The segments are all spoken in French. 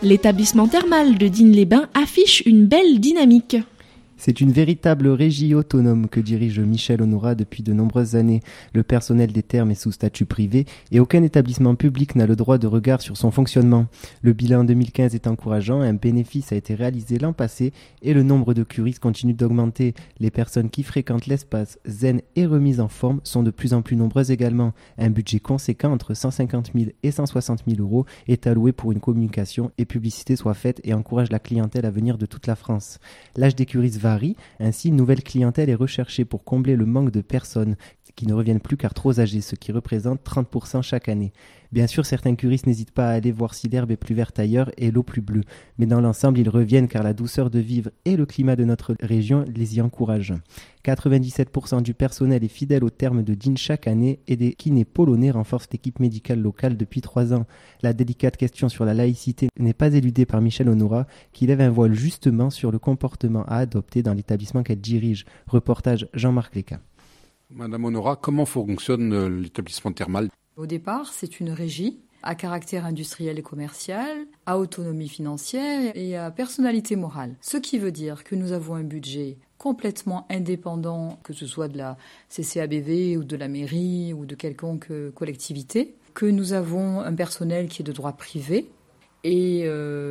L'établissement thermal de Digne-les-Bains affiche une belle dynamique. C'est une véritable régie autonome que dirige Michel Honorat depuis de nombreuses années. Le personnel des thermes est sous statut privé et aucun établissement public n'a le droit de regard sur son fonctionnement. Le bilan 2015 est encourageant, un bénéfice a été réalisé l'an passé et le nombre de curistes continue d'augmenter. Les personnes qui fréquentent l'espace zen et remise en forme sont de plus en plus nombreuses également. Un budget conséquent entre 150 000 et 160 000 euros est alloué pour une communication et publicité soit faite et encourage la clientèle à venir de toute la France. L'âge des curistes varie, ainsi une nouvelle clientèle est recherchée pour combler le manque de personnes qui ne reviennent plus car trop âgées, ce qui représente 30% chaque année. Bien sûr, certains curistes n'hésitent pas à aller voir si l'herbe est plus verte ailleurs et l'eau plus bleue, mais dans l'ensemble, ils reviennent car la douceur de vivre et le climat de notre région les y encouragent. 97% du personnel est fidèle aux termes de Digne chaque année et des kinés polonais renforcent l'équipe médicale locale depuis 3 ans. La délicate question sur la laïcité n'est pas éludée par Michel Honorat, qui lève un voile justement sur le comportement à adopter dans l'établissement qu'elle dirige. Reportage Jean-Marc Léca. Madame Honorat, comment fonctionne l'établissement thermal ? Au départ, c'est une régie à caractère industriel et commercial, à autonomie financière et à personnalité morale. Ce qui veut dire que nous avons un budget complètement indépendant, que ce soit de la CCABV ou de la mairie ou de quelconque collectivité, que nous avons un personnel qui est de droit privé et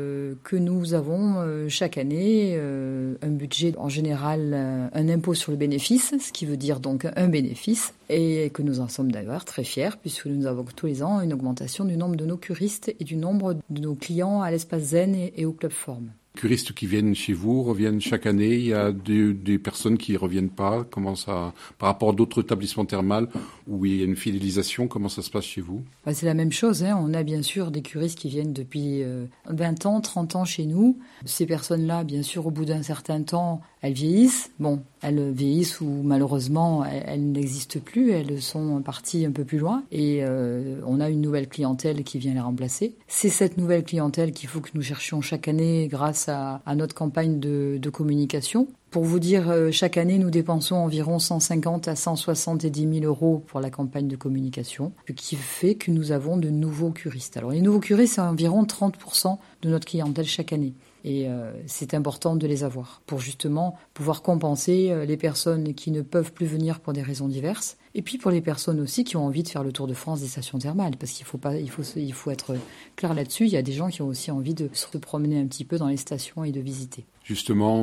que nous avons chaque année un budget, en général un impôt sur le bénéfice, ce qui veut dire donc un bénéfice, et que nous en sommes d'ailleurs très fiers puisque nous avons tous les ans une augmentation du nombre de nos curistes et du nombre de nos clients à l'espace zen et au club forme. Curistes qui viennent chez vous reviennent chaque année. Il y a des personnes qui ne reviennent pas. Comment ça, par rapport à d'autres établissements thermals où il y a une fidélisation, comment ça se passe chez vous ? C'est la même chose. On a bien sûr des curistes qui viennent depuis 20 ans, 30 ans chez nous. Ces personnes-là, bien sûr, au bout d'un certain temps, elles vieillissent. Elles vieillissent ou malheureusement, elles n'existent plus. Elles sont parties un peu plus loin. Et on a une nouvelle clientèle qui vient les remplacer. C'est cette nouvelle clientèle qu'il faut que nous cherchions chaque année grâce à notre campagne de communication. Pour vous dire, chaque année, nous dépensons environ 150 à 170 000 euros pour la campagne de communication, ce qui fait que nous avons de nouveaux curistes. Alors, les nouveaux curistes, c'est environ 30% de notre clientèle chaque année. Et c'est important de les avoir pour justement pouvoir compenser les personnes qui ne peuvent plus venir pour des raisons diverses. Et puis pour les personnes aussi qui ont envie de faire le tour de France des stations thermales. Parce qu'il faut être clair là-dessus. Il y a des gens qui ont aussi envie de se promener un petit peu dans les stations et de visiter. Justement,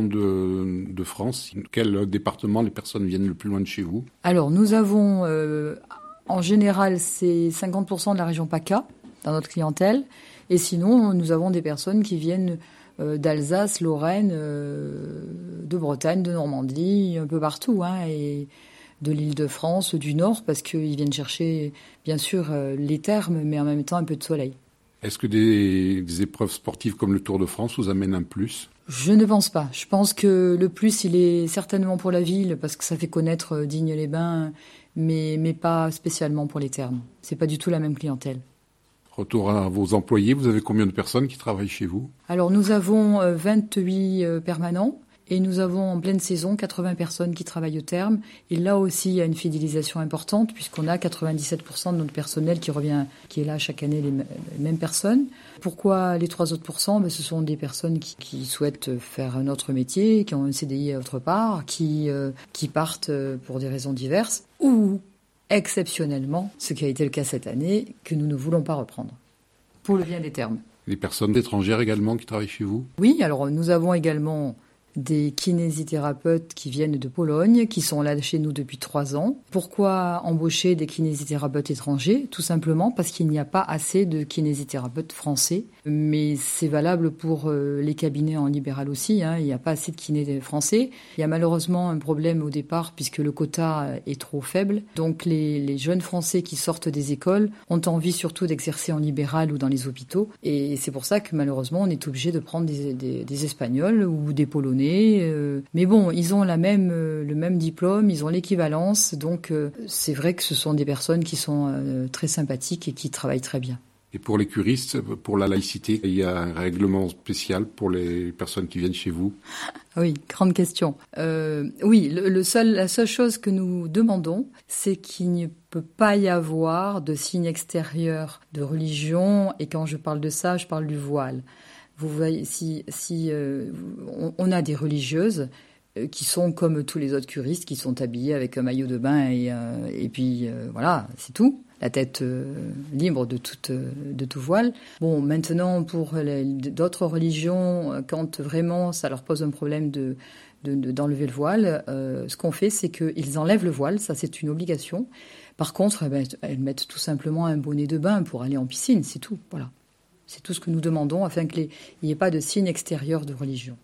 de France, quel département les personnes viennent le plus loin de chez vous ? Alors nous avons, en général, c'est 50% de la région PACA dans notre clientèle. Et sinon, nous avons des personnes qui viennent d'Alsace, Lorraine, de Bretagne, de Normandie, un peu partout, et de l'Île-de-France, du Nord, parce qu'ils viennent chercher, bien sûr, les thermes, mais en même temps un peu de soleil. Est-ce que des épreuves sportives comme le Tour de France vous amènent un plus ? Je ne pense pas. Je pense que le plus, il est certainement pour la ville, parce que ça fait connaître Digne-les-Bains, mais pas spécialement pour les thermes. C'est pas du tout la même clientèle. Retour à vos employés, vous avez combien de personnes qui travaillent chez vous ? Alors nous avons 28 permanents et nous avons en pleine saison 80 personnes qui travaillent au terme. Et là aussi, il y a une fidélisation importante puisqu'on a 97% de notre personnel qui est là chaque année, les mêmes personnes. Pourquoi les 3 autres pourcents ? Ce sont des personnes qui souhaitent faire un autre métier, qui ont un CDI autre part, qui partent pour des raisons diverses ou exceptionnellement, ce qui a été le cas cette année, que nous ne voulons pas reprendre, pour le bien des termes. Les personnes étrangères également qui travaillent chez vous ? Oui, alors nous avons également des kinésithérapeutes qui viennent de Pologne, qui sont là chez nous depuis 3 ans. Pourquoi embaucher des kinésithérapeutes étrangers ? Tout simplement parce qu'il n'y a pas assez de kinésithérapeutes français. Mais c'est valable pour les cabinets en libéral aussi. Il n'y a pas assez de kinés français. Il y a malheureusement un problème au départ puisque le quota est trop faible. Donc les jeunes Français qui sortent des écoles ont envie surtout d'exercer en libéral ou dans les hôpitaux. Et c'est pour ça que malheureusement on est obligé de prendre des Espagnols ou des Polonais. Mais bon, ils ont le même diplôme, ils ont l'équivalence. Donc c'est vrai que ce sont des personnes qui sont très sympathiques et qui travaillent très bien. Et pour les curistes, pour la laïcité, il y a un règlement spécial pour les personnes qui viennent chez vous ? Oui, grande question. Oui, la seule chose que nous demandons, c'est qu'il ne peut pas y avoir de signe extérieur de religion. Et quand je parle de ça, je parle du voile. vous voyez, on a des religieuses qui sont comme tous les autres curistes, qui sont habillés avec un maillot de bain et puis voilà, c'est tout. La tête libre de tout voile. Bon, maintenant, pour d'autres religions, quand vraiment ça leur pose un problème d'enlever le voile, ce qu'on fait, c'est qu'ils enlèvent le voile, ça c'est une obligation. Par contre, elles mettent tout simplement un bonnet de bain pour aller en piscine, c'est tout. Voilà. C'est tout ce que nous demandons afin qu'il n'y ait pas de signe extérieur de religion.